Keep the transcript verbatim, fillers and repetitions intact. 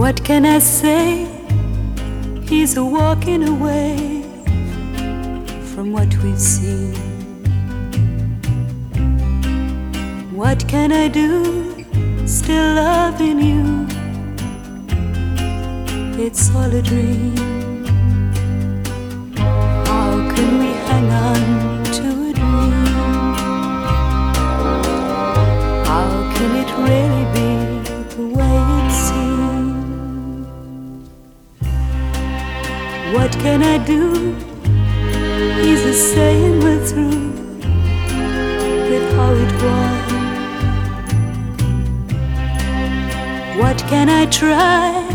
What can I say? He's a walking away from what we've seen. What can I do? Still loving you. It's all a dream. How can we hang on to a dream? How can it really be the way it seems? What can I do? He's a saying we're through with how it was. What can I try?